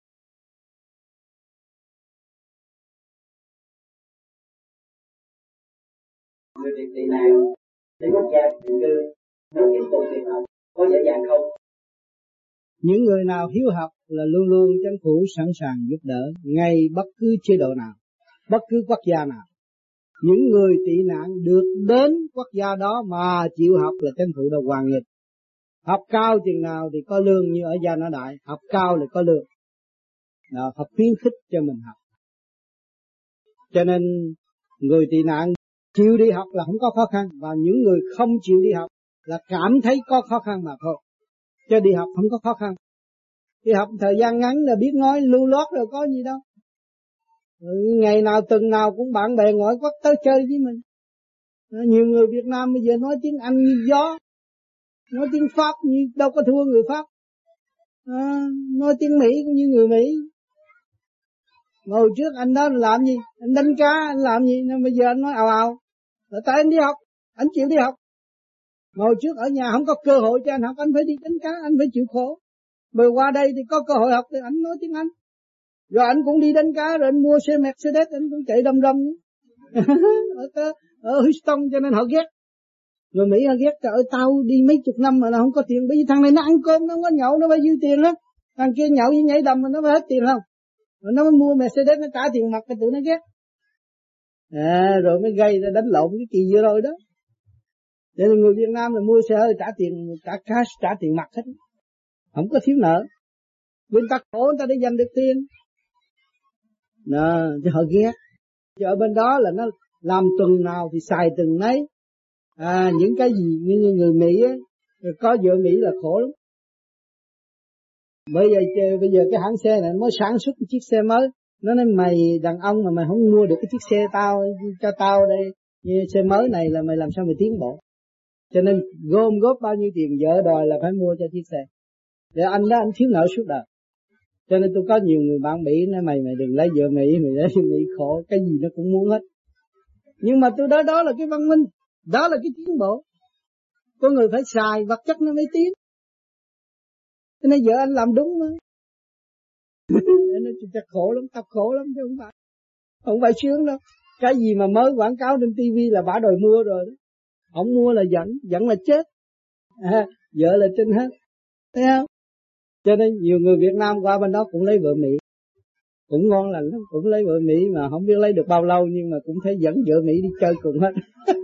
Người bị tị nạn đến quốc gia định cư muốn tiếp tục việc học có dễ dàng không? Những người nào hiếu học là luôn luôn chính phủ sẵn sàng giúp đỡ ngay bất cứ chế độ nào, bất cứ quốc gia nào. Những người tị nạn được đến quốc gia đó mà chịu học là chính phủ đã hoàn nghịch. Học cao chừng nào thì có lương, như ở Gia Nã Đại, học cao là có lương. Đó, học khuyến khích cho mình học. Cho nên người tị nạn chịu đi học là không có khó khăn, và những người không chịu đi học là cảm thấy có khó khăn mà thôi. Chứ đi học không có khó khăn. Đi học thời gian ngắn là biết nói lưu loát rồi có gì đâu. Rồi ngày nào tuần nào cũng bạn bè ngoại quốc tới chơi với mình. Nhiều người Việt Nam bây giờ nói tiếng Anh như gió, nói tiếng Pháp như đâu có thua người Pháp, à, nói tiếng Mỹ cũng như người Mỹ. Mà hồi trước anh đó làm gì? Anh đánh cá, anh làm gì? Nên bây giờ anh nói ào ào. Là tại anh đi học, anh chịu đi học. Mà hồi trước ở nhà không có cơ hội cho anh học, anh phải đi đánh cá, anh phải chịu khổ. Rồi qua đây thì có cơ hội học thì anh nói tiếng Anh. Rồi anh cũng đi đánh cá, rồi anh mua xe Mercedes, anh cũng chạy đâm đâm. ở, ở Houston cho nên họ ghét. Rồi Mỹ họ ghét, trời ơi tao đi mấy chục năm mà nó không có tiền. Bởi vì thằng này nó ăn cơm, nó không có nhậu, nó phải dư tiền đó. Thằng kia nhậu với nhảy đầm mà nó phải hết tiền không. Rồi nó mới mua Mercedes, nó trả tiền mặt, cái tụi nó ghét. À, rồi mới gây ra đánh lộn cái kỳ vừa rồi đó. Để người Việt Nam là mua xe hơi trả tiền, trả cash, trả tiền mặt hết. Không có thiếu nợ. Người ta khổ người ta để dành được tiền. Đó, chứ họ ghét. Chứ ở bên đó là nó làm tuần nào thì xài tuần nấy. À, những cái gì như người Mỹ á, có vợ Mỹ là khổ lắm. Bây giờ bây giờ cái hãng xe này mới sản xuất chiếc xe mới, nó nói mày đàn ông mà mày không mua được cái chiếc xe tao cho tao đây, như xe mới này là mày làm sao mày tiến bộ. Cho nên gom góp bao nhiêu tiền vợ đòi là phải mua cho chiếc xe. Để anh đó anh thiếu nợ suốt đời. Cho nên tôi có nhiều người bạn Mỹ nói mày mày đừng lấy vợ Mỹ, mày lấy Mỹ khổ, cái gì nó cũng muốn hết. Nhưng mà tôi nói đó là cái văn minh, đó là cái tiến bộ. Có người phải xài vật chất nó mới tiến. Cho nên vợ anh làm đúng mà. Nó chắc khổ lắm, tập khổ lắm chứ không phải. Không phải sướng đâu. Cái gì mà mới quảng cáo trên tivi là bả đòi mua rồi đó. Không mua là giận, giận là chết. À, vợ là trên hết. Thấy không? Cho nên nhiều người Việt Nam qua bên đó cũng lấy vợ Mỹ. Cũng ngon lành lắm, cũng lấy vợ Mỹ mà không biết lấy được bao lâu nhưng mà cũng thấy dẫn vợ Mỹ đi chơi cùng hết.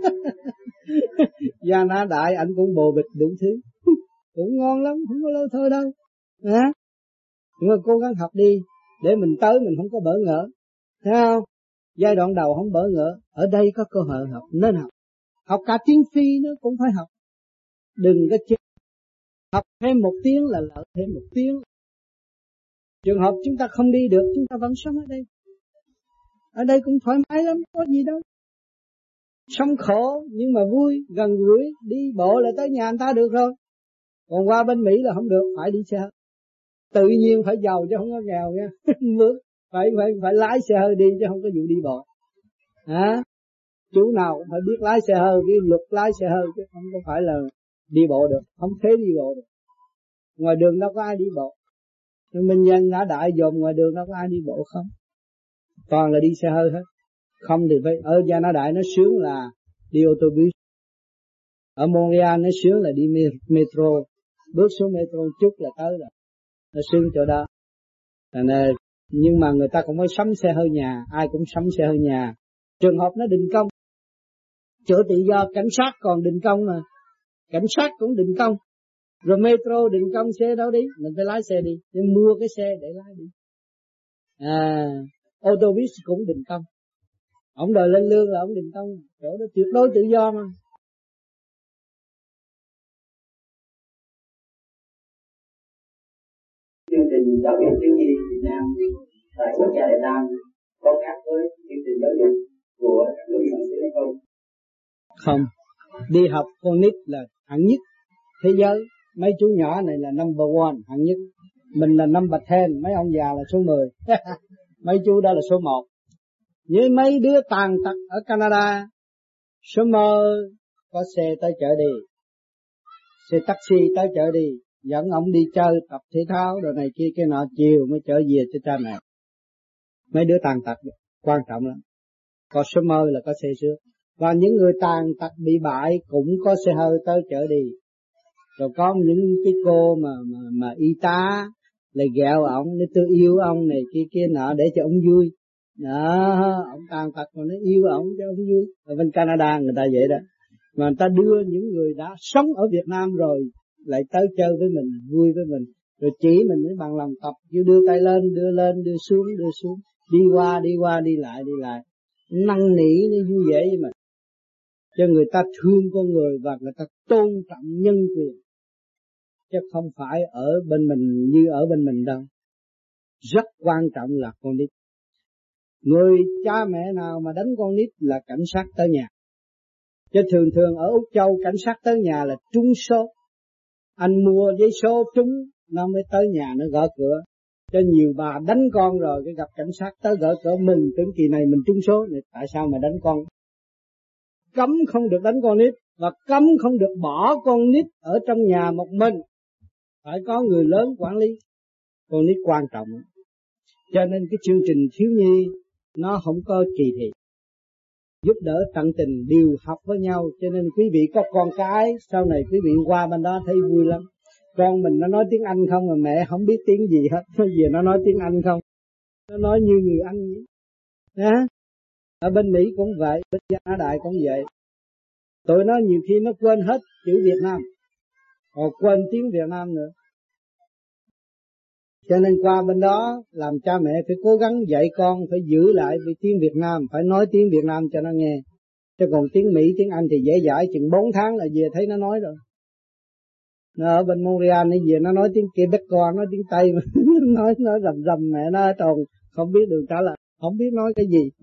Gia Na Đại anh cũng bồ bịch đủ thứ. Cũng ngon lắm, không có lâu thôi đâu. À, nhưng mà cố gắng học đi, để mình tới mình không có bỡ ngỡ. Thấy không? Giai đoạn đầu không bỡ ngỡ, ở đây có cơ hội học, nên học. Học cả tiếng Phi nữa cũng phải học. Đừng có chết. Học thêm một tiếng là lợi thêm một tiếng. Trường hợp chúng ta không đi được, chúng ta vẫn sống ở đây. Ở đây cũng thoải mái lắm, có gì đâu. Sống khổ nhưng mà vui, gần gũi, đi bộ là tới nhà người ta được rồi. Còn qua bên Mỹ là không được, phải đi xe hơi. Tự nhiên phải giàu chứ không có nghèo nha. phải phải phải lái xe hơi đi chứ không có vụ đi bộ. Hả? Chú nào cũng phải biết lái xe hơi, cái luật lái xe hơi chứ không có phải là đi bộ được, không thế đi bộ được. Ngoài đường đâu có ai đi bộ. Nhưng mình dân ngã đại dồn ngoài đường đâu có ai đi bộ không. Toàn là đi xe hơi hết. Không thì phải ở Gia Na Đại nó sướng là đi ô tô bus. Ở Montreal nó sướng là đi metro. Bước xuống metro chút là tới rồi. Nó sướng chỗ đó. Nên, nhưng mà người ta cũng phải sắm xe hơi nhà. Ai cũng sắm xe hơi nhà. Trường hợp nó đình công. Chỗ tự do cảnh sát còn đình công mà. Cảnh sát cũng đình công. Rồi metro đình công xe đâu đi. Mình phải lái xe đi. Nhưng mua cái xe để lái đi. À, ô tô bus cũng đình công. Ông đòi lên lương là ông đình công. Chỗ đó tuyệt đối tự do mà. Chương trình giáo dục thiếu nhi Việt Nam tại quốc gia Đại Nam có khác với chương trình giáo dục của các nước sản xuất hay không? Không. Đi học con nít là hạng nhất thế giới. Mấy chú nhỏ này là number one, hạng nhất. Mình là number ten, mấy ông già là số mười. Mấy chú đó là số một. Với mấy đứa tàn tật ở Canada, số mơ có xe tới chợ đi, xe taxi tới chợ đi, dẫn ông đi chơi tập thể thao đồ này kia cái nọ, chiều mới trở về cho cha mẹ. Mấy đứa tàn tật quan trọng lắm. Có số mơ là có xe xước. Và những người tàn tật bị bại cũng có xe hơi tới chở đi. Rồi có những cái cô mà mà, mà y tá lại ghẹo ổng, để tôi yêu ông này kia kia nọ để cho ông vui. Đó, ông tàn tật mà nó yêu ổng cho ông vui. Ở bên Canada người ta vậy đó. Mà người ta đưa những người đã sống ở Việt Nam rồi lại tới chơi với mình, vui với mình, rồi chỉ mình mới bằng lòng tập, cứ đưa tay lên, đưa lên, đưa xuống, đưa xuống, đi qua, đi qua, đi lại, đi lại, năn nỉ nó vui vẻ với mình. Cho người ta thương con người và người ta tôn trọng nhân quyền, chứ không phải ở bên mình như ở bên mình đâu. Rất quan trọng là con nít. Người cha mẹ nào mà đánh con nít là cảnh sát tới nhà. Chứ thường thường ở Úc Châu cảnh sát tới nhà là trúng số. Anh mua giấy số trúng nó mới tới nhà nó gõ cửa. Cho nhiều bà đánh con rồi cái gặp cảnh sát tới gõ cửa mừng tưởng kỳ này mình trúng số. Này, tại sao mà đánh con? Cấm không được đánh con nít và cấm không được bỏ con nít ở trong nhà một mình. Phải có người lớn quản lý. Con nít quan trọng. Cho nên cái chương trình thiếu nhi nó không có kỳ thị. Giúp đỡ tận tình điều học với nhau. Cho nên quý vị có con cái, sau này quý vị qua bên đó thấy vui lắm. Con mình nó nói tiếng Anh không mà mẹ không biết tiếng gì hết. Nó về nó nói tiếng Anh không. Nó nói như người Anh vậy. Đó. Ở bên Mỹ cũng vậy, bên Gia Na Đại cũng vậy. Tụi nó nhiều khi nó quên hết chữ Việt Nam, còn quên tiếng Việt Nam nữa. Cho nên qua bên đó làm cha mẹ phải cố gắng dạy con phải giữ lại tiếng Việt Nam, phải nói tiếng Việt Nam cho nó nghe. Chứ còn tiếng Mỹ, tiếng Anh thì dễ dãi, chừng bốn tháng là về thấy nó nói rồi. Nó ở bên Montreal nó về nó nói tiếng Quebec, nói tiếng Tây mà nói nói rầm rầm mẹ nó tròn, không biết đường trả lời, không biết nói cái gì.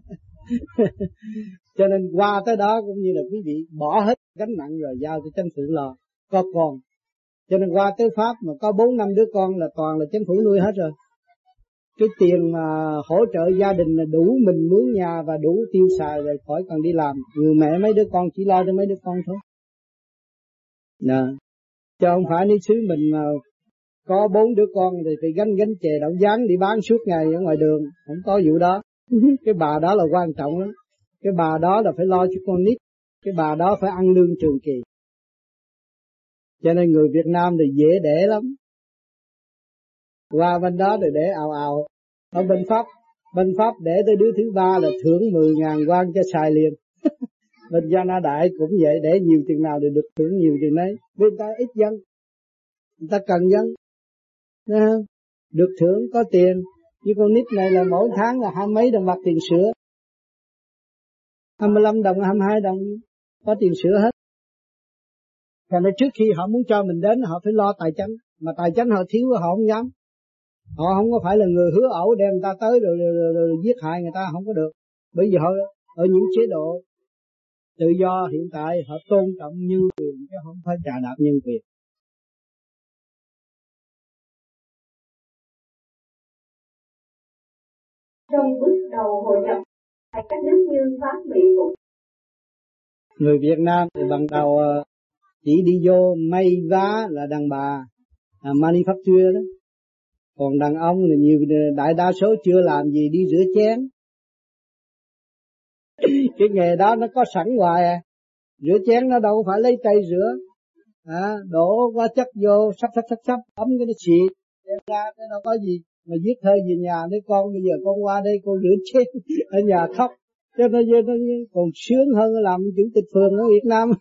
Cho nên qua tới đó cũng như là quý vị bỏ hết gánh nặng rồi giao cho Chánh Phủ lo, có con. Cho nên qua tới Pháp mà có bốn năm đứa con là toàn là Chánh Phủ nuôi hết rồi. Cái tiền mà hỗ trợ gia đình là đủ mình mướn nhà và đủ tiêu xài rồi, khỏi cần đi làm. Người mẹ mấy đứa con chỉ lo cho mấy đứa con thôi. Nè, chứ không phải nếu xứ mình mà có bốn đứa con thì phải gánh gánh chè đậu dán đi bán suốt ngày ở ngoài đường, không có vụ đó. Cái bà đó là quan trọng lắm. Cái bà đó là phải lo cho con nít. Cái bà đó phải ăn lương trường kỳ. Cho nên người Việt Nam thì dễ đẻ lắm. Qua bên đó rồi để ào ào. Ở bên Pháp, bên Pháp để tới đứa thứ ba là thưởng mười ngàn quan cho xài liền. Bên Gia Na Đại cũng vậy, để nhiều chừng nào thì được thưởng nhiều chừng đấy. Vì người ta ít dân, người ta cần dân, được thưởng có tiền. Như con nít này là mỗi tháng là hai mấy đồng bạc tiền sữa, hai mươi lăm đồng, hai mươi hai đồng có tiền sữa hết. Còn nên trước khi họ muốn cho mình đến, họ phải lo tài chánh, mà tài chánh họ thiếu họ không dám. Họ không có phải là người hứa ẩu đem người ta tới rồi, rồi, rồi, rồi, rồi giết hại người ta, không có được. Bởi vì họ ở những chế độ tự do hiện tại họ tôn trọng nhân quyền chứ không phải trà đạp nhân quyền. Trong bước đầu hội nhập tại các nước như Pháp, Mỹ cũng người Việt Nam thì ban đầu chỉ đi vô may vá là đàn bà, à, manufacture đó. Còn đàn ông thì nhiều đại đa số chưa làm gì đi rửa chén. Cái nghề đó nó có sẵn hoài à. Rửa chén nó đâu phải lấy tay rửa, à, đổ quá chất vô sắp sắp sắp sắp ấm cái nó xịt đem ra, cái đâu có gì. Mà viết thơ về nhà nói con bây giờ con qua đây con rửa chén ở nhà khóc, cho nó, nó còn sướng hơn làm chủ tịch phường ở Việt Nam.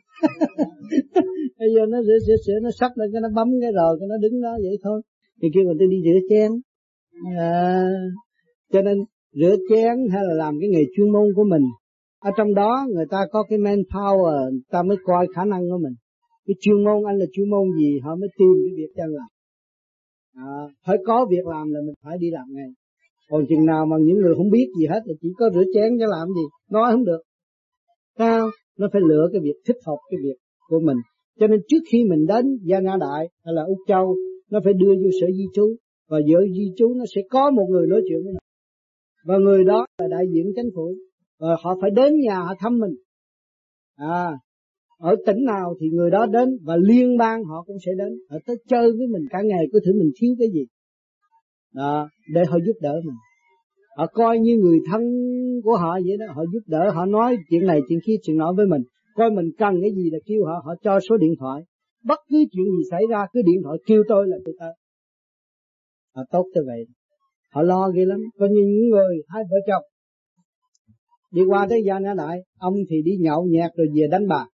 Bây giờ nó rửa rửa rửa nó sắp lên cái nó bấm cái rồi cái nó đứng đó vậy thôi. Thì kêu người ta đi rửa chén, à, cho nên rửa chén hay là làm cái nghề chuyên môn của mình, ở trong đó người ta có cái manpower, người ta mới coi khả năng của mình. Cái chuyên môn anh là chuyên môn gì họ mới tìm cái việc cho anh làm. À, phải có việc làm là mình phải đi làm ngay. Còn chừng nào mà những người không biết gì hết là chỉ có rửa chén cho làm gì, nói không được. Sao? Nó phải lựa cái việc thích hợp cái việc của mình. Cho nên trước khi mình đến Gia Na Đại hay là Úc Châu, nó phải đưa vô sở di trú, và sở di trú nó sẽ có một người nói chuyện với mình, và người đó là đại diện chính phủ, và họ phải đến nhà họ thăm mình. À, ở tỉnh nào thì người đó đến, và liên bang họ cũng sẽ đến, họ tới chơi với mình cả ngày, có thử mình thiếu cái gì đó, để họ giúp đỡ mình. Họ coi như người thân của họ vậy đó, họ giúp đỡ, họ nói chuyện này chuyện kia chuyện nọ với mình, coi mình cần cái gì là kêu họ, họ cho số điện thoại, bất cứ chuyện gì xảy ra cứ điện thoại kêu tôi là tôi tới. Họ tốt tới vậy, họ lo ghê lắm. Có những người hai vợ chồng đi qua tới Gia Na Đại, ông thì đi nhậu nhẹt rồi về đánh bạc,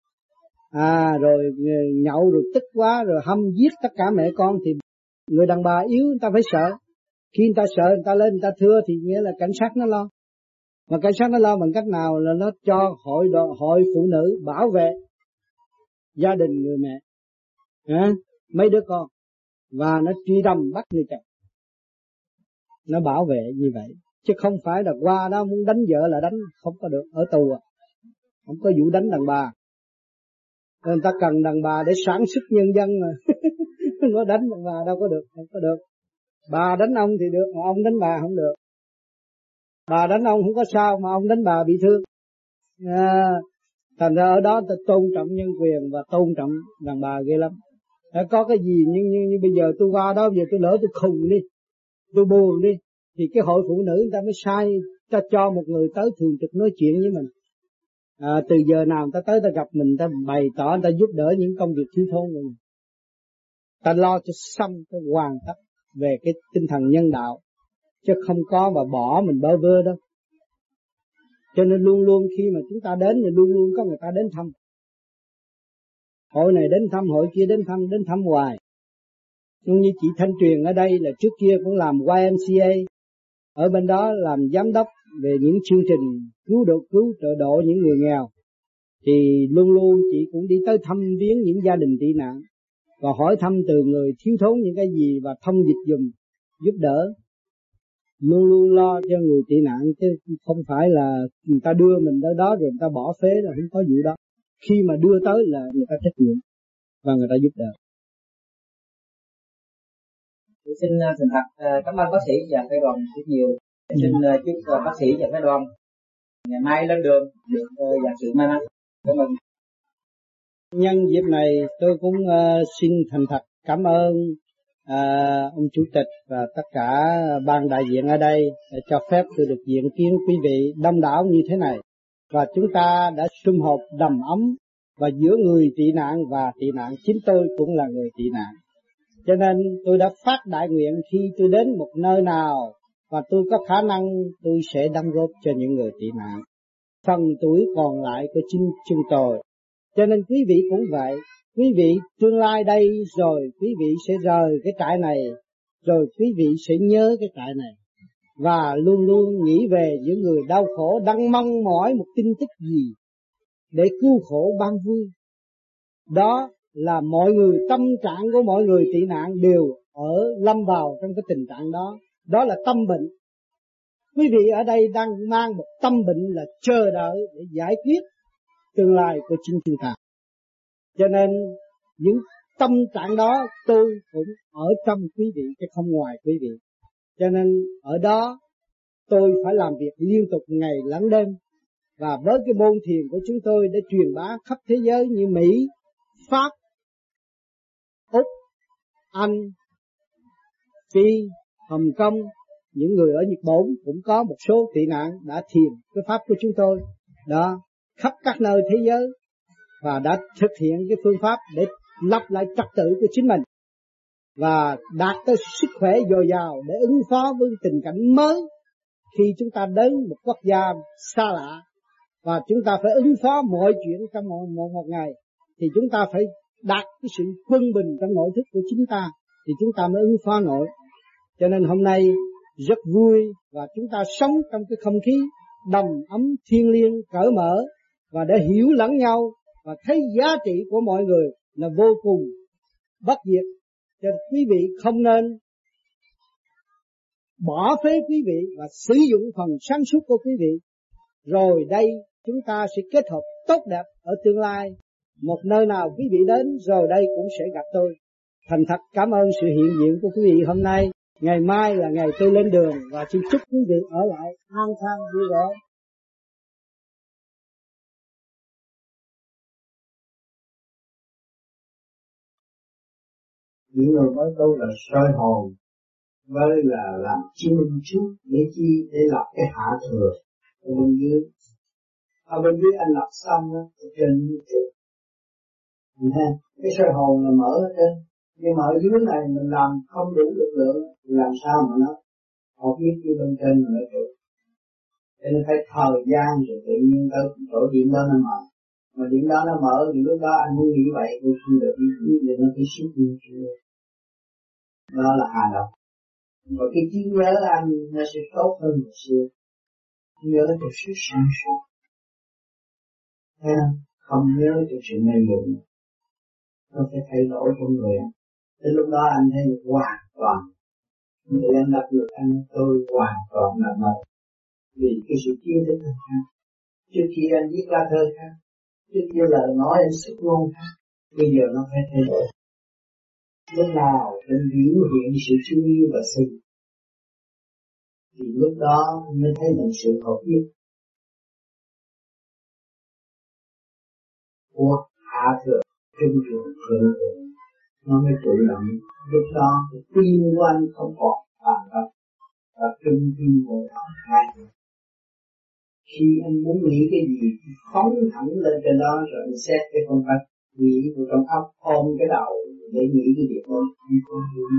à rồi nhậu rồi tức quá rồi hâm giết tất cả mẹ con, thì người đàn bà yếu người ta phải sợ. Khi người ta sợ người ta lên người ta thưa thì nghĩa là cảnh sát nó lo. Mà cảnh sát nó lo bằng cách nào? Là nó cho hội đoàn, hội phụ nữ bảo vệ gia đình người mẹ, à, mấy đứa con, và nó truy đâm bắt người chồng. Nó bảo vệ như vậy, chứ không phải là qua đó muốn đánh vợ là đánh, không có được, ở tù à. Không có vụ đánh đàn bà. Người ta cần đàn bà để sản xuất nhân dân mà. Nó đánh đàn bà đâu có được, không có được. Bà đánh ông thì được, mà ông đánh bà không được. Bà đánh ông không có sao, mà ông đánh bà bị thương. À, thành ra ở đó ta tôn trọng nhân quyền và tôn trọng đàn bà ghê lắm. Đã có cái gì nhưng như, như bây giờ tôi qua đó, giờ tôi lỡ tôi khùng đi, tôi buồn đi, thì cái hội phụ nữ người ta mới sai, ta cho một người tới thường trực nói chuyện với mình. À, từ giờ nào người ta tới ta gặp mình, ta bày tỏ, người ta giúp đỡ những công việc thiếu thốn của mình. Ta lo cho xong, ta hoàn tất về cái tinh thần nhân đạo, chứ không có mà bỏ mình bơ vơ đâu. Cho nên luôn luôn khi mà chúng ta đến thì luôn luôn có người ta đến thăm. Hội này đến thăm, hội kia đến thăm, đến thăm hoài. Nhưng như chị Thanh Truyền ở đây là trước kia cũng làm Y M C A, ở bên đó làm giám đốc về những chương trình cứu độ cứu trợ độ những người nghèo, thì luôn luôn chị cũng đi tới thăm viếng những gia đình tị nạn và hỏi thăm từ người thiếu thốn những cái gì và thông dịch dùm, giúp đỡ, luôn luôn lo cho người tị nạn, chứ không phải là người ta đưa mình tới đó rồi người ta bỏ phế, là không có vụ đó. Khi mà đưa tới là người ta trách nhiệm và người ta giúp đỡ. Tôi xin thành thật cảm ơn bác sĩ và phái đoàn rất nhiều. Xin chúc bác sĩ và phái đoàn ngày mai lên đường được và sự may mắn. Cảm ơn. Nhân dịp này tôi cũng uh, xin thành thật cảm ơn uh, ông chủ tịch và tất cả ban đại diện ở đây để cho phép tôi được diện kiến quý vị đông đảo như thế này. Và chúng ta đã sum họp đầm ấm và giữa người tị nạn và tị nạn, chính tôi cũng là người tị nạn. Cho nên tôi đã phát đại nguyện khi tôi đến một nơi nào và tôi có khả năng, tôi sẽ đóng góp cho những người tị nạn. Phần tuổi còn lại của chính chúng tôi. Cho nên quý vị cũng vậy, quý vị tương lai đây rồi quý vị sẽ rời cái trại này, rồi quý vị sẽ nhớ cái trại này. Và luôn luôn nghĩ về những người đau khổ đang mong mỏi một tin tức gì để cứu khổ ban vui. Đó là mọi người, tâm trạng của mọi người tị nạn đều ở lâm vào trong cái tình trạng đó. Đó là tâm bệnh. Quý vị ở đây đang mang một tâm bệnh là chờ đợi để giải quyết tương lai của chính chúng ta. Cho nên những tâm trạng đó tôi cũng ở trong quý vị chứ không ngoài quý vị. Cho nên ở đó tôi phải làm việc liên tục ngày lẫn đêm. Và với cái môn thiền của chúng tôi để truyền bá khắp thế giới như Mỹ, Pháp, Úc, Anh, Phi, Hồng Kông, những người ở Nhật Bản cũng có một số tị nạn đã thiền cái pháp của chúng tôi đó khắp các nơi thế giới và đã thực hiện cái phương pháp để lập lại trật tự của chính mình và đạt tới sức khỏe dồi dào để ứng phó với tình cảnh mới khi chúng ta đến một quốc gia xa lạ và chúng ta phải ứng phó mọi chuyện trong một, một, một ngày, thì chúng ta phải đạt cái sự quân bình trong nội thức của chính ta thì chúng ta mới ứng phó nổi. Cho nên hôm nay rất vui và chúng ta sống trong cái không khí đầm ấm thiêng liêng cởi mở và để hiểu lẫn nhau và thấy giá trị của mọi người là vô cùng bất diệt. Cho nên quý vị không nên bỏ phế quý vị và sử dụng phần sáng suốt của quý vị. Rồi đây chúng ta sẽ kết hợp tốt đẹp ở tương lai. Một nơi nào quý vị đến rồi đây cũng sẽ gặp tôi. Thành thật cảm ơn sự hiện diện của quý vị hôm nay. Ngày mai là ngày tôi lên đường và xin chúc quý vị ở lại an khang vui vẻ. Những người nói câu là soi hồn với là làm chiêu trước để chi, để lập cái hạ thừa ở bên dưới. Ở bên dưới anh lập xong á, ở trên như thế. Cái soi hồn là mở ở trên, nhưng mà ở dưới này mình làm không đủ lực lượng, làm sao mà nó họ biết như bên trên mà nó trụ. Cho nên phải thời gian rồi tự nhiên tới chỗ điểm đó nó mở. Mà điểm đó nó mở thì lúc đó anh muốn nghĩ vậy, tôi không được ý để nó phải suốt như thế. Đó là hà động. Và cái trí nhớ anh nó sẽ tốt hơn một xưa. Nhớ được sự sáng suốt. Không nhớ được sự mê muội. Nó sẽ thay đổi trong người anh. Đến lúc đó anh thấy hoàn toàn. Thì anh đặt được anh tôi hoàn toàn là mơ. Vì cái sự kiến thức là khác. Trước khi anh viết ra thơ khác. Trước kia lời nói anh sức ngôn khác. Bây giờ nó phải thay đổi. Lúc nào anh biểu hiện sự chú ý và sinh, thì lúc đó anh mới thấy được sự hợp nhất của hạ thượng trung thượng thượng thượng, nó mới tự động. Lúc đó cái tim của anh không còn phản động và trung tim của anh hai. Khi anh muốn nghĩ cái gì thì phóng thẳng lên trên đó rồi anh xét cái con cách nghĩ của trong óc, ôm cái đầu để nghĩ cái việc đó. Không có hiểu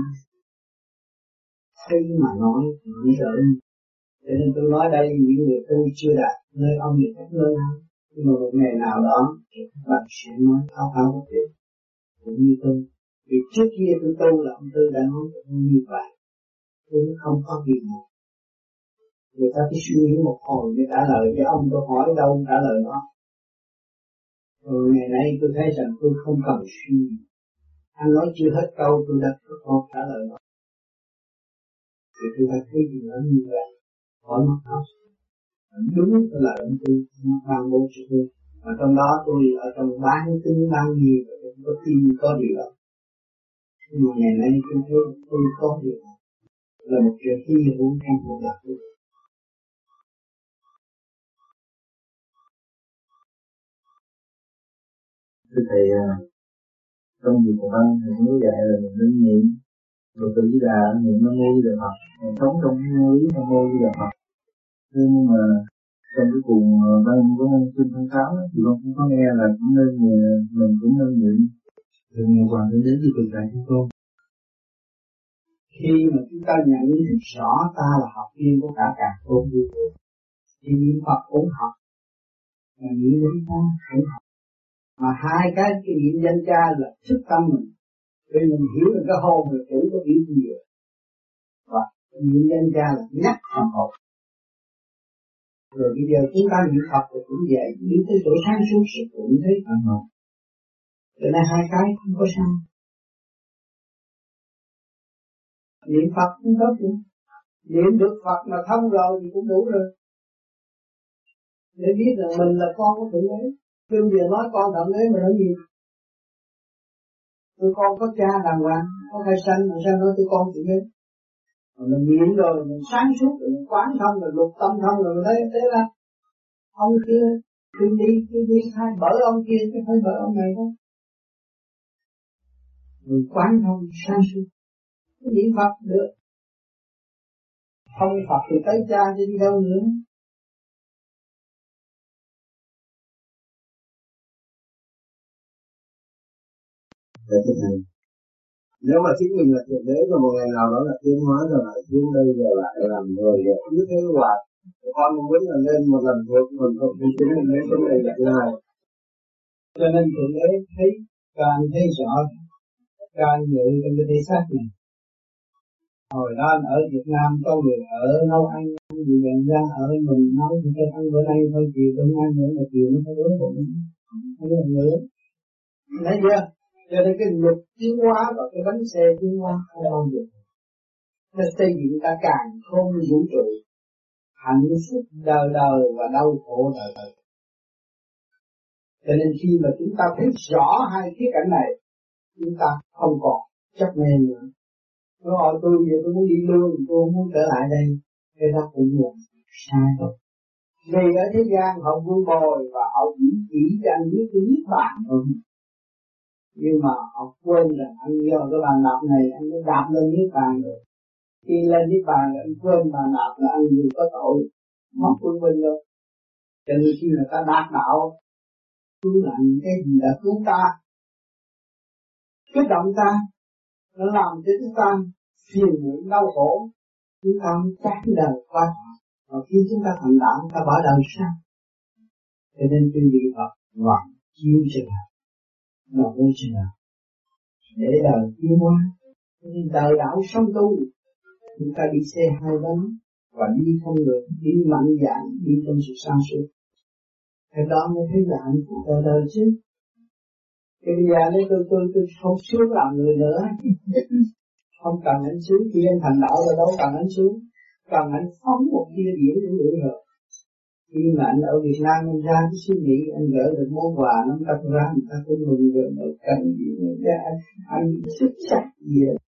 thấy mà nói nghĩ đỡ. Cho nên tôi nói đây những người tôi chưa đạt nơi ông được các nơi, nhưng mà một ngày nào đó thì các bạn sẽ nói thao thao bất tuyệt cũng như tôi. Vì trước kia tôi tu là ông Tư đã nói tôi như vậy, tôi không có gì nào Người ta cứ suy nghĩ một hồi mới trả lời, cái ông tôi hỏi đâu trả lời đó. Rồi ngày nay tôi thấy rằng tôi không cần suy nghĩ. Anh nói chưa hết câu tôi đã có câu trả lời đó. Thì tôi đã thấy gì đó như vậy. Hỏi nó không? Đúng là ông tôi ban bố cho tôi. Và trong đó tôi ở trong bán tính bán nghi và tôi có tin có điều đó. Nhưng mà ngày nay tôi thấy tôi có điều đó. Là một chuyện hy hữu trong cuộc đời tôi. Thưa Thầy, trong việc của Văn thì cũng dạy là mình nên niệm rồi tự Di Đà, niệm Nam Mô Di Đà Phật, sống trong lý Nam Mô Di Đà Phật. Nhưng mà trong cái cuồng Văn có chương tháng sáu thì con cũng có nghe là cũng nên mình cũng nên niệm từ ngày qua đến đến với cực đại của con. Khi mà chúng ta nhận thức rõ ta là học viên của cả cả tôn vũ trụ, thì niệm Phật cũng học, mà niệm đến ta cũng học. Mà hai cái cái niệm danh cha là thức tâm mình, vì mình hiểu được cái hồn mình chủ có hiểu gì vậy. Và niệm danh cha là nhắc phần hồn. Rồi bây giờ chúng ta niệm Phật thì cũng vậy, niệm tới chỗ sáng suốt sự cũng thấy phần hồn. Cho nên hai cái không có sao. Niệm Phật cũng tốt nữa. Niệm được Phật mà thông rồi thì cũng đủ rồi. Để biết rằng mình là con của Thượng Đế. Chứ giờ nói con Thượng Đế mình làm gì? Tôi con có cha đàng hoàng, có thai sanh mà sao nói tôi con Thượng Đế? Mà mình niệm rồi, mình sáng suốt rồi, mình quán thông rồi, lục tâm thông rồi, mình thấy thế là ông kia, tôi đi, tôi đi hai bỡ ông kia, chứ phải bỡ ông này thôi. Mình quán thông, sáng suốt. Cái niệm Phật được. Không Phật thì tới cha chứ đi đâu nữa. Dạ thưa Thầy, nếu mà chính mình là Thượng Đế và một ngày nào đó là tiến hóa rồi lại xuống đây rồi lại làm người rồi như thế là con muốn là lên một lần thôi, còn không thì chúng mình đến trong này lại lại. Cho nên Thượng Đế thấy càng thấy rõ, càng ngự trong cái thể xác này. Hồi đó anh ở Việt Nam có người ở nấu ăn, người nhận ra ở mình nấu thì cho ăn bữa nay thôi, chiều bữa nay nữa là chiều nó phải đói bụng, không có nữa. Thấy chưa? Cho nên cái luật tiến hóa và cái bánh xe tiến hóa không bao giờ. Nó xây dựng ta càng không vũ trụ, hạnh phúc đời đời và đau khổ đời đời. Cho nên khi mà chúng ta thấy rõ hai khía cạnh này, chúng ta không còn chấp mê nữa. Nói hỏi tôi giờ tôi muốn đi luôn, tôi không muốn trở lại đây. Cái đó cũng là sai rồi. Vì ở thế gian họ vui bồi và họ chỉ chỉ cho anh biết cái niết bàn thôi. Nhưng mà họ quên rằng anh do cái bàn đạp này anh mới đạp lên niết bàn rồi. Khi lên niết bàn rồi anh quên bàn đạp là anh vừa có tội, mất quân bình rồi. Cho nên khi người ta đạp đạo, cứu lạnh cái gì đã cứu ta, kích động ta, nó làm cho chúng ta phiền muộn đau khổ, chúng ta mới chán đời qua. Và khi chúng ta thành đạo, ta bỏ đời sao? Cho nên trên địa Phật hoặc chiêu trường hợp, mà vô trường hợp, để đời tiến hóa. Nên đời đạo sống tu, chúng ta đi xe hai bánh và đi không được, đi mạnh dạn, đi trong sự sáng suốt. Thế đó mới thấy là hạnh phúc đời đời chứ. Cái bây giờ nếu tôi, tôi, tôi không sướng làm người nữa, không cần anh sướng, khi anh thành đạo là đâu cần anh sướng, cần anh phóng một tia điểm để đủ rồi. Khi mà anh ở Việt Nam anh ra cái suy nghĩ, anh gỡ được món quà nó ta ra, người ta cũng mừng rồi, một cảnh gì nữa, anh, anh xuất sắc gì